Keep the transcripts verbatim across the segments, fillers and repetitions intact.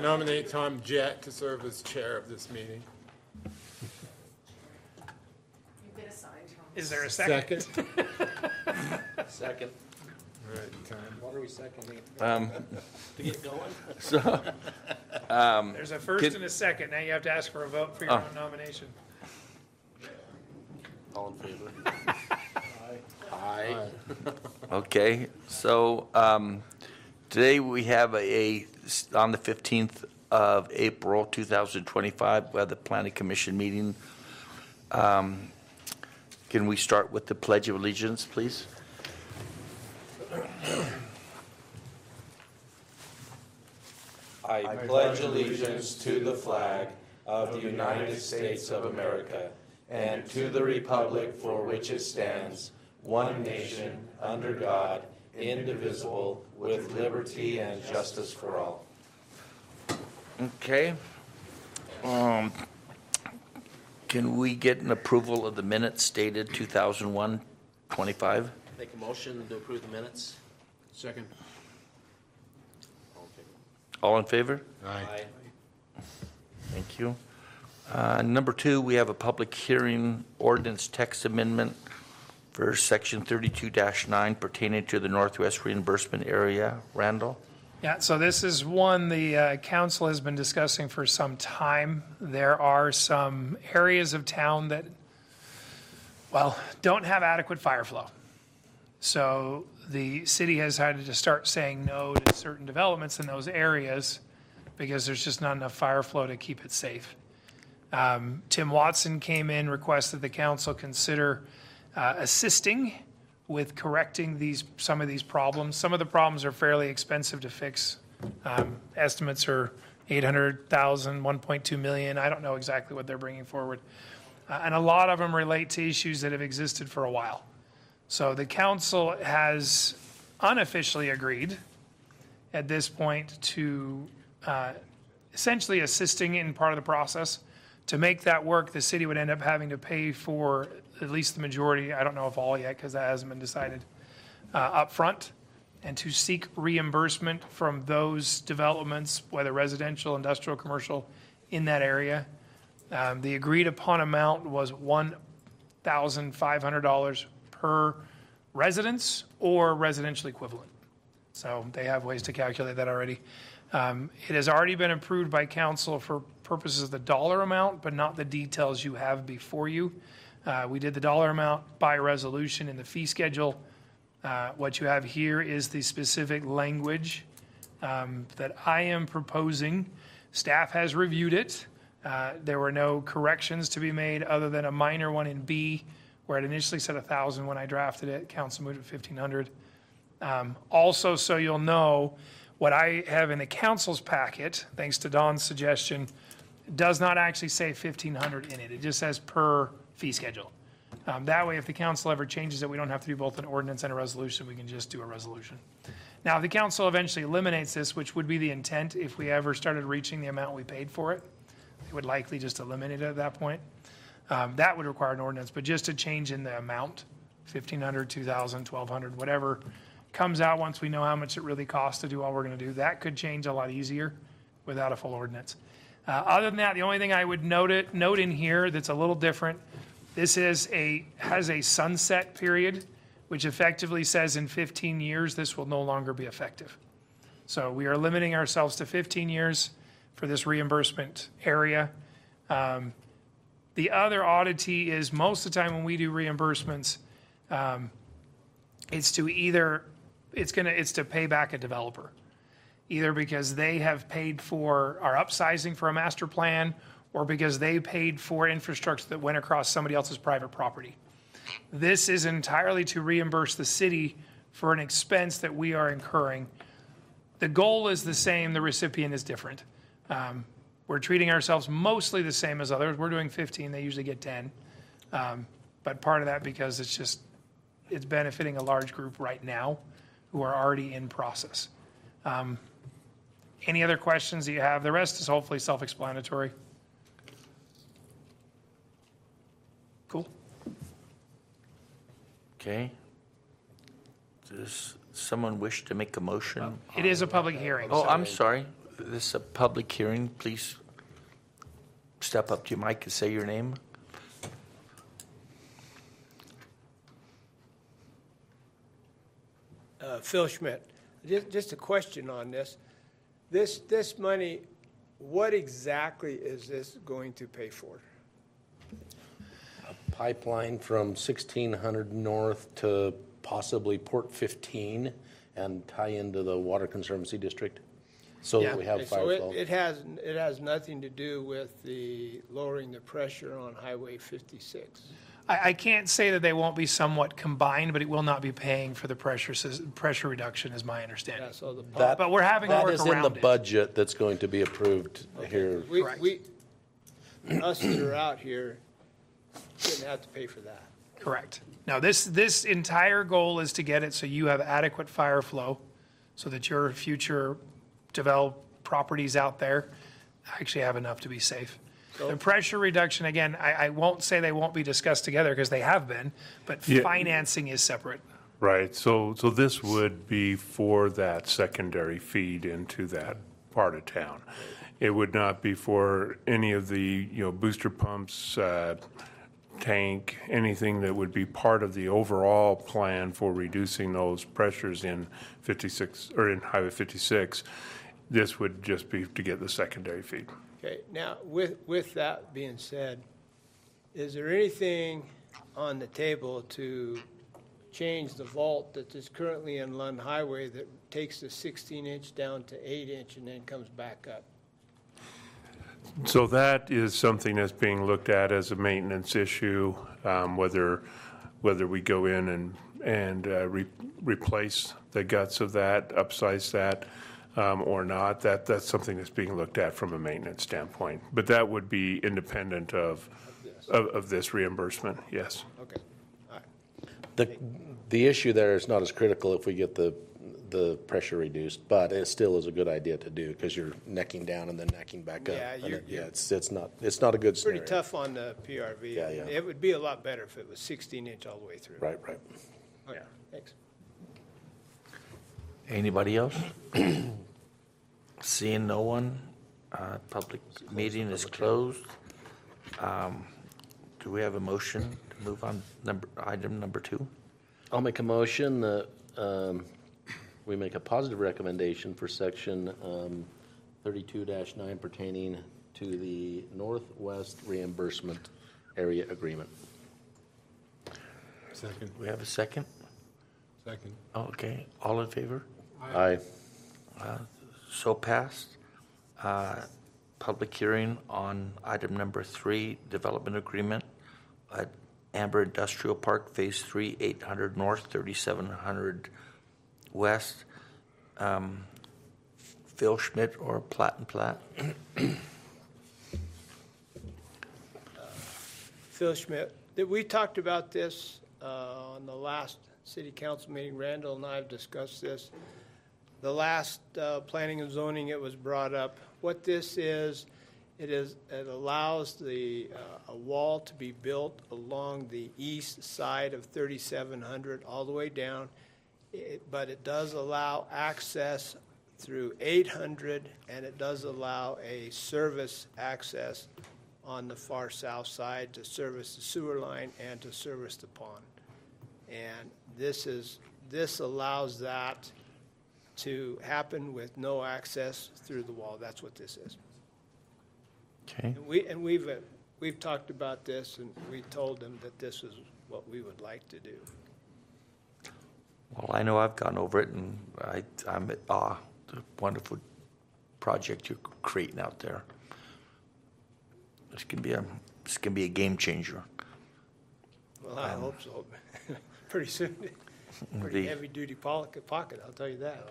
nominate Tom Jett to serve as chair of this meeting. You've been assigned, Tom. Is there a second? Second. Second. All right, Tom. What are we seconding? Um, To get going? so, um, There's a first Can- and a second. Now you have to ask for a vote for your Oh. own nomination. All in favor? Aye. okay, so, um, today we have a, on the fifteenth of April, two thousand twenty-five, we have the planning commission meeting. Um, can we start with the Pledge of Allegiance, please? I pledge allegiance to the flag of the United States of America and to the republic for which it stands, one nation, under God, indivisible, with liberty and justice for all. Okay. Um, can we get an approval of the minutes dated two thousand one twenty-five? Make a motion to approve the minutes? Second. All in favor? Aye. Thank you. Uh, Number two, we have a public hearing ordinance text amendment for section thirty-two dash nine pertaining to the Northwest reimbursement area. Randall? Yeah, so this is one the uh, council has been discussing for some time. There are some areas of town that, well, don't have adequate fire flow. So the city has had to start saying no to certain developments in those areas because there's just not enough fire flow to keep it safe. Um, Tim Watson came in, requested the council consider uh, assisting with correcting these, some of these problems. Some of the problems are fairly expensive to fix. Um, estimates are eight hundred thousand, one point two million. I don't know exactly what they're bringing forward. Uh, and a lot of them relate to issues that have existed for a while. So the council has unofficially agreed at this point to uh, essentially assisting in part of the process. To make that work, the city would end up having to pay for at least the majority, I don't know if all yet because that hasn't been decided, uh, up front, and to seek reimbursement from those developments, whether residential, industrial, commercial, in that area. Um, the agreed upon amount was one thousand five hundred dollars per residence or residential equivalent. So they have ways to calculate that already. Um, it has already been approved by council for purposes of the dollar amount, but not the details you have before you. Uh, we did the dollar amount by resolution in the fee schedule. Uh, what you have here is the specific language um, that I am proposing. Staff has reviewed it. Uh, there were no corrections to be made other than a minor one in B, where it initially said one thousand when I drafted it. Council moved it fifteen hundred. Um, also, so you'll know, what I have in the council's packet, thanks to Don's suggestion, does not actually say fifteen hundred in it. It just says per fee schedule. Um, that way, if the council ever changes it, we don't have to do both an ordinance and a resolution. We can just do a resolution. Now, if the council eventually eliminates this, which would be the intent if we ever started reaching the amount we paid for it, they would likely just eliminate it at that point. Um, that would require an ordinance, but just a change in the amount, fifteen hundred, two thousand, twelve hundred, whatever comes out once we know how much it really costs to do all we're going to do, that could change a lot easier without a full ordinance. Uh, other than that, the only thing I would note it, note in here that's a little different, this is a, has a sunset period, which effectively says in fifteen years, this will no longer be effective. So we are limiting ourselves to fifteen years for this reimbursement area. Um, the other oddity is most of the time when we do reimbursements, um, it's to either, it's gonna, it's to pay back a developer. Either because they have paid for our upsizing for a master plan, or because they paid for infrastructure that went across somebody else's private property. This is entirely to reimburse the city for an expense that we are incurring. The goal is the same, the recipient is different. Um, we're treating ourselves mostly the same as others. We're doing fifteen, they usually get ten. Um, but part of that because it's just, it's benefiting a large group right now who are already in process. Um, any other questions that you have? The rest is hopefully self-explanatory. Cool. Okay. Does someone wish to make a motion? It is a public hearing. Oh, so- I'm sorry. this is a public hearing. Please step up to your mic and say your name. Uh, Phil Schmidt. Just, just a question on this. This, this money, what exactly is this going to pay for? Pipeline from sixteen hundred north to possibly Port fifteen and tie into the Water Conservancy District so that we have Okay, fire so it, flow. it has, it has nothing to do with the lowering the pressure on Highway fifty-six? I, I can't say that they won't be somewhat combined, but it will not be paying for the pressure, sys- pressure reduction is my understanding. Yeah, so the pump. That- But we're having to That work is in the around it. budget that's going to be approved here. We, Correct. we, us that are out here shouldn't have to pay for that. Correct. Now, this, this entire goal is to get it so you have adequate fire flow so that your future developed properties out there actually have enough to be safe. The pressure reduction, again, I, I won't say they won't be discussed together because they have been, but Yeah. financing is separate. Right, so, so this would be for that secondary feed into that part of town. It would not be for any of the, you know, booster pumps, uh, tank, anything that would be part of the overall plan for reducing those pressures in fifty-six, or in Highway fifty-six. This would just be to get the secondary feed. Okay, now, with, with that being said, is there anything on the table to change the vault that is currently in Lund Highway that takes the sixteen inch down to eight inch and then comes back up? So that is something that's being looked at as a maintenance issue, um, whether, whether we go in and, and uh, re- replace the guts of that, upsize that, um, or not. That, that's something that's being looked at from a maintenance standpoint. But that would be independent of, of, of this reimbursement, yes. Okay, all right. The, the issue there is not as critical if we get the, the pressure reduced, but it still is a good idea to do because you're necking down and then necking back up. Yeah, And you're- it- Yeah, it's, it's not, it's not a good scenario. Pretty tough on the P R V. Yeah, yeah. It would be a lot better if it was sixteen inch all the way through. Right, right. Okay, thanks. Anybody else? Seeing no one, uh, public meeting is closed. Um, Do we have a motion to move on number, item number two? I'll make a motion that um, we make a positive recommendation for section um, thirty-two dash nine pertaining to the Northwest Reimbursement Area Agreement. Second, We have a second? second. Oh, okay, all in favor? Aye. So passed. Uh, Public hearing on item number three, development agreement at Amber Industrial Park, Phase Three, eight hundred north, thirty-seven hundred west. Um, Phil Schmidt or Platt and Platt? Phil Schmidt, Did- we talked about this uh, on the last city council meeting. Randall and I have discussed this. The last uh, planning and zoning, it was brought up. What this is, it is, it allows the, uh, a wall to be built along the east side of thirty-seven hundred all the way down. It- But it does allow access through eight hundred, and it does allow a service access on the far south side to service the sewer line and to service the pond. And this is, this allows that to happen with no access through the wall. That's what this is. Okay, And we, and we've, uh, we've talked about this, and we told them that this is what we would like to do. well, I know I've gone over it, and I, I'm at awe, the wonderful project you're creating out there. This can be a, this can be a game changer. Well, I hope so. Pretty soon, pretty The- heavy-duty pocket, pocket, I'll tell you that.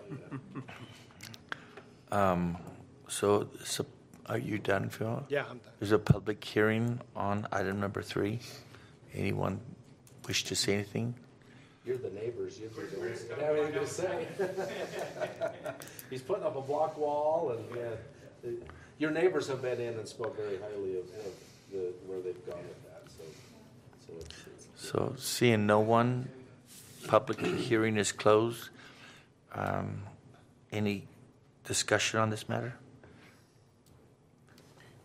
So, so are you done, Phil? Yeah, I'm done. There's a public hearing on item number three. Anyone wish to say anything? You're the neighbors. You have anything to say? He's putting up a block wall, and yeah, your neighbors have been in and spoke very highly of, of the where they've gone with that. So, so it's, it's So seeing no one, public hearing is closed. Um, Any discussion on this matter?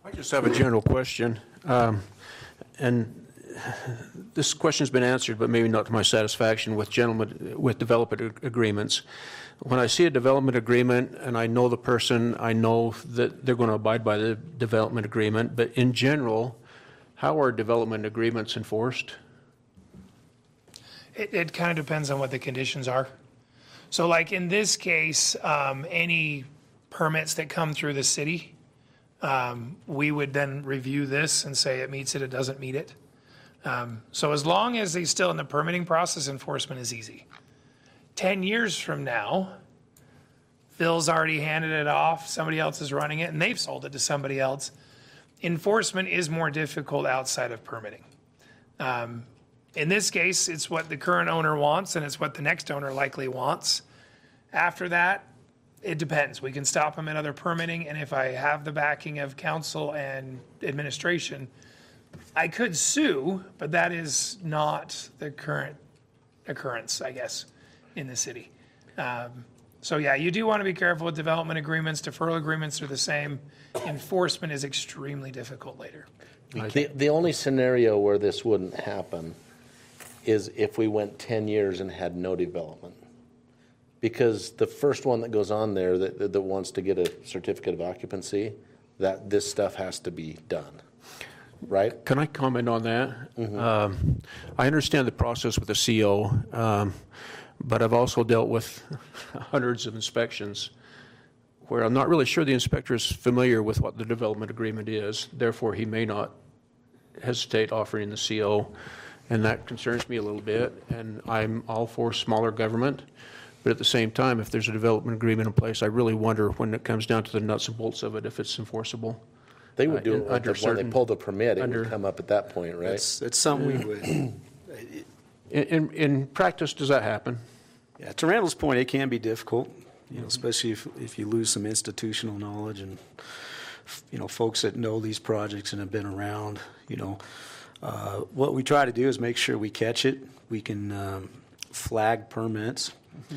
I just have a general question. Um, And this question's been answered, but maybe not to my satisfaction with gentlemen, with development ag- agreements. When I see a development agreement and I know the person, I know that they're going to abide by the development agreement, but in general, how are development agreements enforced? It, it kind of depends on what the conditions are. So like in this case, um, any permits that come through the city, um, we would then review this and say it meets it, it doesn't meet it. Um, so as long as they're still in the permitting process, enforcement is easy. Ten years from now, Phil's already handed it off, somebody else is running it, and they've sold it to somebody else. Enforcement is more difficult outside of permitting. Um, in this case, it's what the current owner wants, and it's what the next owner likely wants. After that, it depends. We can stop them at other permitting, and if I have the backing of council and administration, I could sue, but that is not the current occurrence, I guess, in the city. Um, so yeah, you do want to be careful with development agreements. Deferral agreements are the same. Enforcement is extremely difficult later. The, the only scenario where this wouldn't happen is if we went ten years and had no development. Because the first one that goes on there that, that, that wants to get a certificate of occupancy, that this stuff has to be done, right? Can I comment on that? Um, I understand the process with the C O, um, but I've also dealt with hundreds of inspections where I'm not really sure the inspector is familiar with what the development agreement is. Therefore, he may not hesitate offering the C O, and that concerns me a little bit. And I'm all for smaller government, but at the same time, if there's a development agreement in place, I really wonder when it comes down to the nuts and bolts of it, if it's enforceable. They would Uh, do in- it under when they certain- pull the permit, it under- would come up at that point, right? It's, it's something we would, In, in, in practice, does that happen? yeah, to Randall's point, it can be difficult, you know, especially if, if you lose some institutional knowledge and, you know, folks that know these projects and have been around, you know. Uh, what we try to do is make sure we catch it. We can um, flag permits.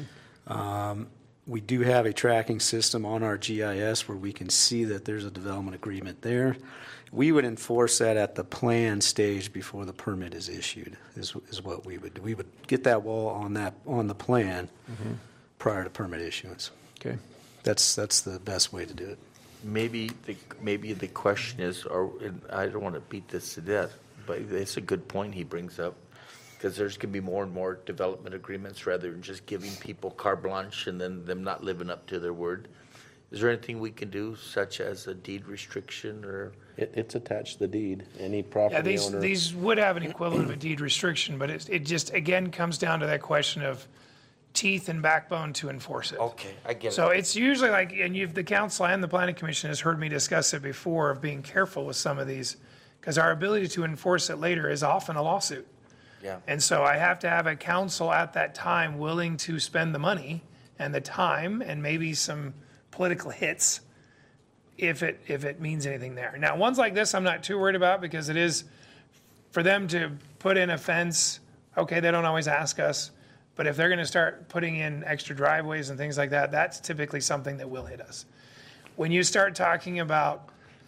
Um, we do have a tracking system on our G I S where we can see that there's a development agreement there. We would enforce that at the plan stage before the permit is issued, is, is what we would do. We would get that wall on that, on the plan prior to permit issuance. Okay. That's, that's the best way to do it. Maybe the, maybe the question is, or, and I don't want to beat this to death, but it's a good point he brings up, because there's going to be more and more development agreements rather than just giving people carte blanche and then them not living up to their word. Is there anything we can do, such as a deed restriction or? It, it's attached to the deed, any Yeah, property these, owner. these would have an equivalent of a deed restriction, but it, it just, again, comes down to that question of teeth and backbone to enforce it. Okay, I get it. So it's usually like, and you've, the council and the planning commission has heard me discuss it before, of being careful with some of these, because our ability to enforce it later is often a lawsuit. Yeah. And so I have to have a council at that time willing to spend the money and the time and maybe some political hits if it, if it means anything there. Now, ones like this, I'm not too worried about, because it is, for them to put in a fence, okay, they don't always ask us, but if they're going to start putting in extra driveways and things like that, that's typically something that will hit us. When you start talking about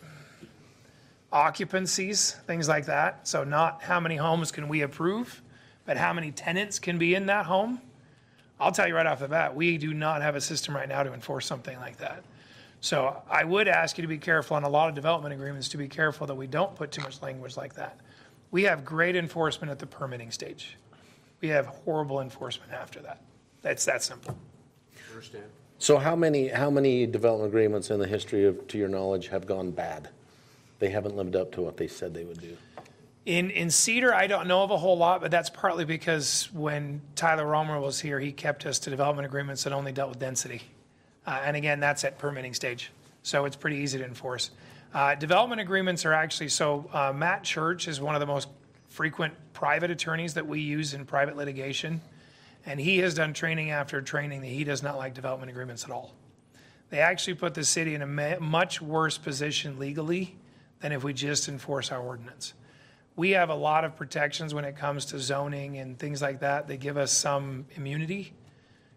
occupancies, things like that, so not how many homes can we approve, but how many tenants can be in that home, I'll tell you right off the bat, we do not have a system right now to enforce something like that. So I would ask you to be careful on a lot of development agreements, to be careful that we don't put too much language like that. We have great enforcement at the permitting stage. We have horrible enforcement after that. It's that simple. Understand? So how many, how many development agreements in the history of, to your knowledge, have gone bad? They haven't lived up to what they said they would do. In, in Cedar, I don't know of a whole lot, but that's partly because when Tyler Romer was here, he kept us to development agreements that only dealt with density. Uh, and again, that's at permitting stage. So it's pretty easy to enforce. Uh, development agreements are actually, so uh, Matt Church is one of the most frequent private attorneys that we use in private litigation. And he has done training after training that he does not like development agreements at all. They actually put the city in a ma- much worse position legally than if we just enforce our ordinance. We have a lot of protections when it comes to zoning and things like that. They give us some immunity.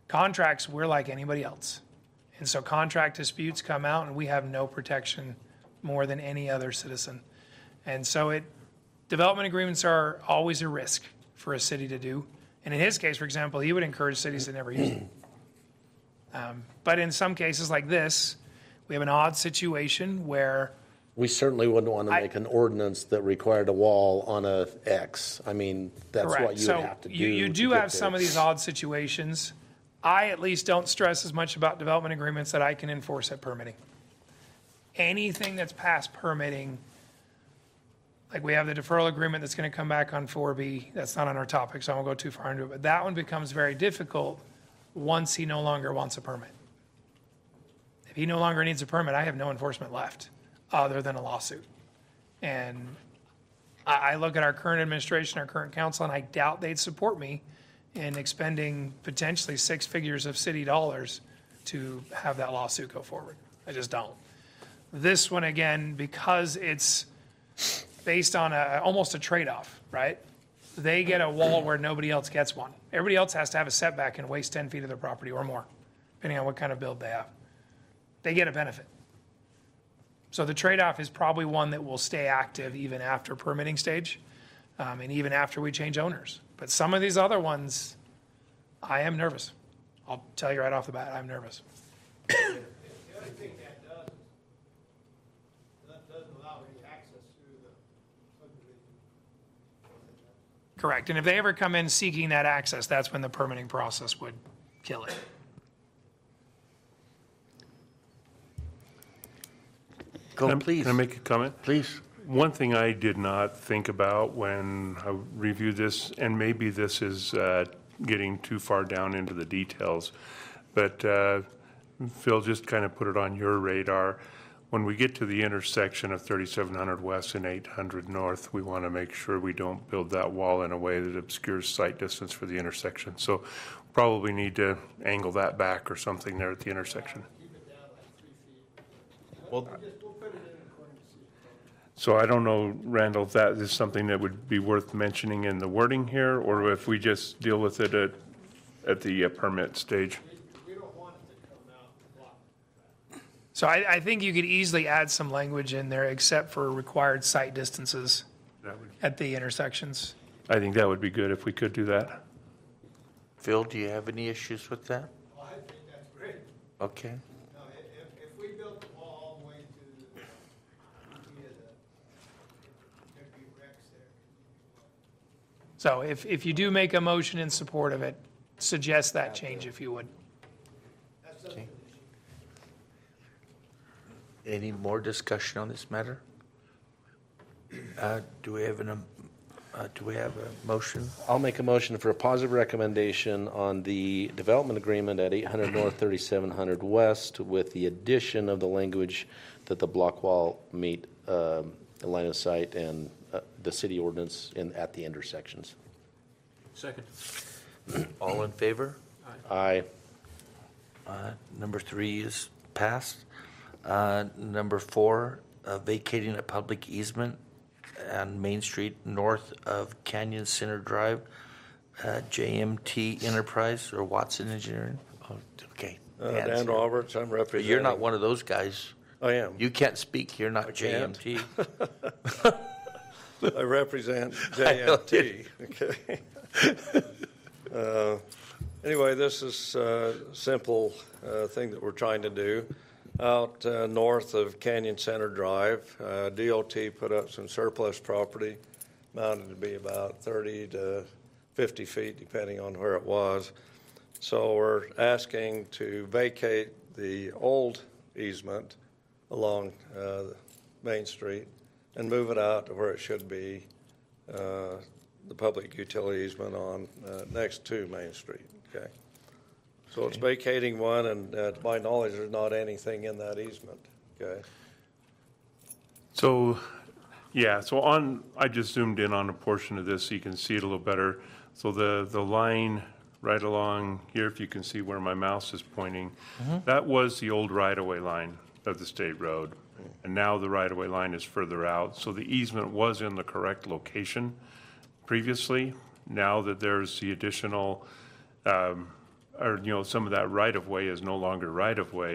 Contracts, we're like anybody else. And so contract disputes come out and we have no protection more than any other citizen. And so it, development agreements are always a risk for a city to do. And in his case, for example, he would encourage cities to never use them. Um, But in some cases like this, we have an odd situation where We certainly wouldn't want to I- make an ordinance that required a wall on a X. I mean, that's what Correct. you So would have to do. you, you to do get have some there. of these odd situations. I at least don't stress as much about development agreements that I can enforce at permitting. Anything that's past permitting, like we have the deferral agreement that's going to come back on four B, that's not on our topic, so I won't go too far into it, but that one becomes very difficult once he no longer wants a permit. If he no longer needs a permit, I have no enforcement left, other than a lawsuit. And I, I look at our current administration, our current council, and I doubt they'd support me in expending potentially six figures of city dollars to have that lawsuit go forward. I just don't. This one, again, because it's based on a, almost a trade-off, right? They get a wall where nobody else gets one. Everybody else has to have a setback and waste ten feet of their property or more, depending on what kind of build they have. They get a benefit. So the trade-off is probably one that will stay active even after permitting stage, um, and even after we change owners. But some of these other ones, I am nervous. I'll tell you right off the bat, I'm nervous. The other thing that does, is that doesn't allow any access through the subdivision. Correct. And if they ever come in seeking that access, that's when the permitting process would kill it. Go, Can I- please. Can I make a comment? Please. One thing I did not think about when I reviewed this, and maybe this is uh, getting too far down into the details, but uh, Phil, just kind of put it on your radar. When we get to the intersection of thirty-seven hundred west and eight hundred north, we want to make sure we don't build that wall in a way that obscures sight distance for the intersection. So probably need to angle that back or something there at the intersection. Well, So I don't know, Randall, if that is something that would be worth mentioning in the wording here, or if we just deal with it at, at the uh, permit stage. We don't want it to come out and block. So I, I think you could easily add some language in there except for required sight distances That would- at the intersections. I think that would be good if we could do that. Phil, do you have any issues with that? Well, I think that's great. Okay. Now, if, if we built the wall all the way to the, via the, there'd be wrecks there. So if, if you do make a motion in support of it, suggest that change if you would. That's the Okay. Any more discussion on this matter? Uh, Do we have an, um, uh, do we have a motion? I'll make a motion for a positive recommendation on the development agreement at eight hundred north, thirty-seven hundred west, with the addition of the language that the block wall meet um, the line of sight and uh, the city ordinance in, at the intersections. Second. All in favor? Aye. Uh, Number three is passed. Uh, Number four, uh, vacating a public easement on Main Street north of Canyon Center Drive, uh, J M T Enterprise or Watson Engineering. Oh, okay. Uh, Dan's Dan here. Roberts, I'm But representing. you're not one of those guys. I am. You can't speak, you're not J M can't. T. I represent J M T. Okay. Uh, Anyway, this is a simple uh, thing that we're trying to do. Out uh, north of Canyon Center Drive, uh, D O T put up some surplus property, amounted to be about thirty to fifty feet, depending on where it was. So we're asking to vacate the old easement along uh, Main Street and move it out to where it should be, uh, the public utility easement on uh, next to Main Street. Okay. So it's vacating one, and uh, to my knowledge, there's not anything in that easement. Okay. So, yeah, so on, I just zoomed in on a portion of this so you can see it a little better. So the, the line right along here, if you can see where my mouse is pointing, that was the old right-of-way line of the state road. And now the right-of-way line is further out. So the easement was in the correct location previously. Now that there's the additional, um, or, you know, some of that right-of-way is no longer right-of-way,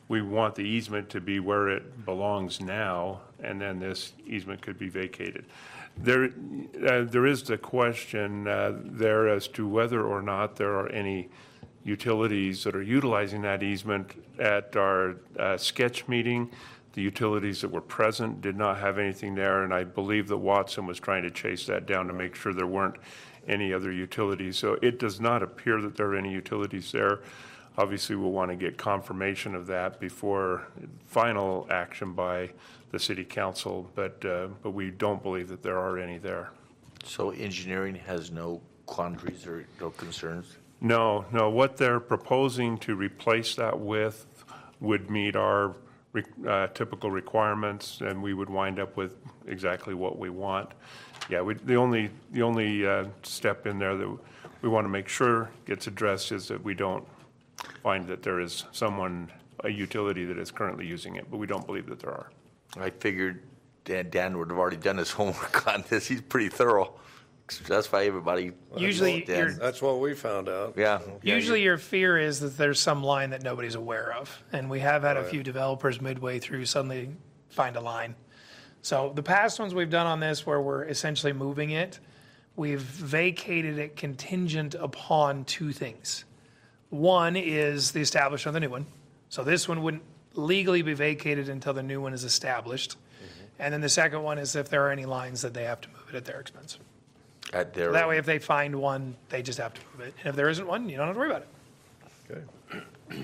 we want the easement to be where it belongs now, and then this easement could be vacated. There, uh, there is the question uh, there as to whether or not there are any utilities that are utilizing that easement. At our uh, sketch meeting, the utilities that were present did not have anything there, and I believe that Watson was trying to chase that down to make sure there weren't any other utilities. So it does not appear that there are any utilities there. Obviously, we'll want to get confirmation of that before final action by the city council, but, uh, but we don't believe that there are any there. So engineering has no quandaries or no concerns? No, no, what they're proposing to replace that with would meet our re- uh, typical requirements, and we would wind up with exactly what we want. Yeah, we, the only, the only uh, step in there that we want to make sure gets addressed is that we don't find that there is someone, a utility that is currently using it, but we don't believe that there are. I figured Dan, Dan would have already done his homework on this. He's pretty thorough. That's why everybody. Usually, Dan. you're, That's what we found out. Yeah. yeah usually your fear is that there's some line that nobody's aware of. And we have had a few developers midway through suddenly find a line. So the past ones we've done on this where we're essentially moving it, we've vacated it contingent upon two things. One is the establishment of the new one. So this one wouldn't legally be vacated until the new one is established. Mm-hmm. And then the second one is if there are any lines that they have to move it at their expense. At their, That way, if they find one, they just have to move it. And if there isn't one, you don't have to worry about it. Okay.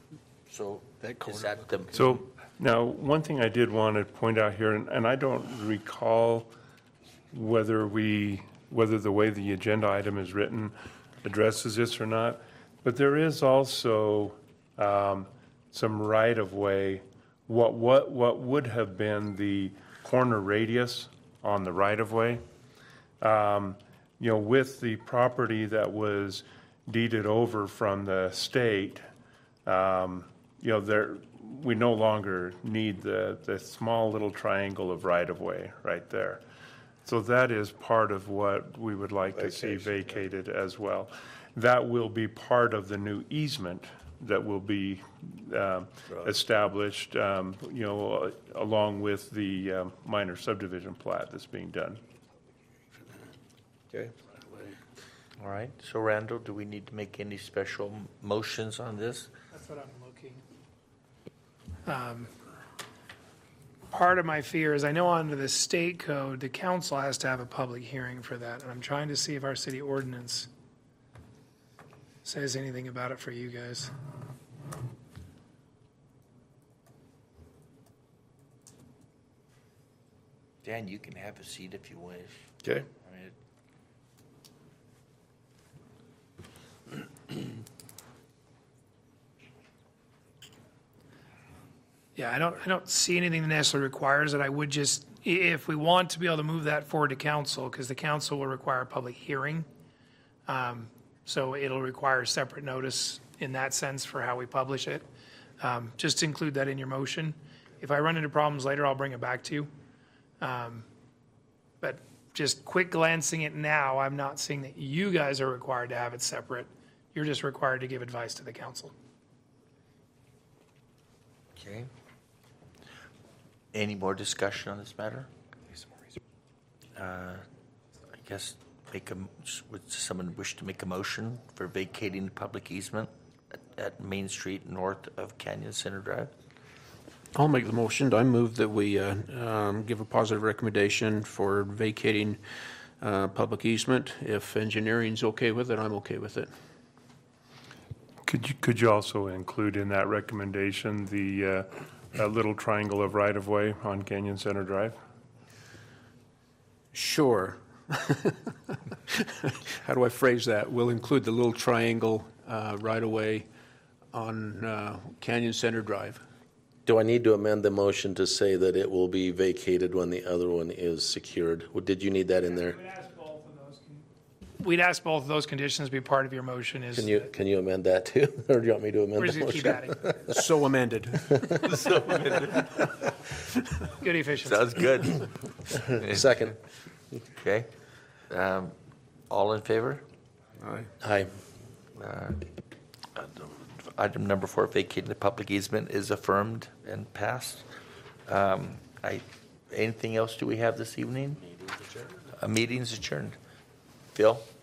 so is that the, So now, one thing I did want to point out here, and, and I don't recall whether we, whether the way the agenda item is written addresses this or not, but there is also um, some right-of-way, what, what, what would have been the corner radius on the right-of-way. Um, you know, with the property that was deeded over from the state, um, you know, there, we no longer need the, the small little triangle of right-of-way right there. So that is part of what we would like to see vacated as well. That will be part of the new easement that will be um, established, um, you know, along with the um, minor subdivision plat that's being done. Okay. all right. So Randall, do we need to make any special motions on this? That's what I'm looking. Um, part of my fear is I know under the state code, the council has to have a public hearing for that. And I'm trying to see if our city ordinance says anything about it for you guys. Dan, you can have a seat if you wish. Okay. All right. Yeah, I don't, I don't see anything that necessarily requires it. I would just, i- if we want to be able to move that forward to council, because the council will require a public hearing. Um, So it'll require separate notice in that sense for how we publish it. Um, Just include that in your motion. If I run into problems later, I'll bring it back to you. Um, But just quick glancing it now, I'm not seeing that you guys are required to have it separate. You're just required to give advice to the council. Okay. Any more discussion on this matter? Uh, I guess make a, would someone wish to make a motion for vacating the public easement at, at Main Street north of Canyon Center Drive? I'll make the motion. I move that we uh, um, give a positive recommendation for vacating uh, public easement. If engineering's okay with it, I'm okay with it. Could you, could you also include in that recommendation the uh, that little triangle of right-of-way on Canyon Center Drive? Sure. How do I phrase that? We'll include the little triangle uh, right away on uh, Canyon Center Drive. Do I need to amend the motion to say that it will be vacated when the other one is secured? Well, did you need that in there? We'd ask both of those. We'd ask both of those conditions be part of your motion is. Can you, can you amend that too? Or do you want me to amend We're the just gonna keep motion? adding. So amended. Good efficiency. Sounds good. Second. Okay. Um, all in favor? Aye. Uh, item number four, vacating the public easement, is affirmed and passed. Um, I, anything else do we have this evening? A meeting's adjourned. Phil?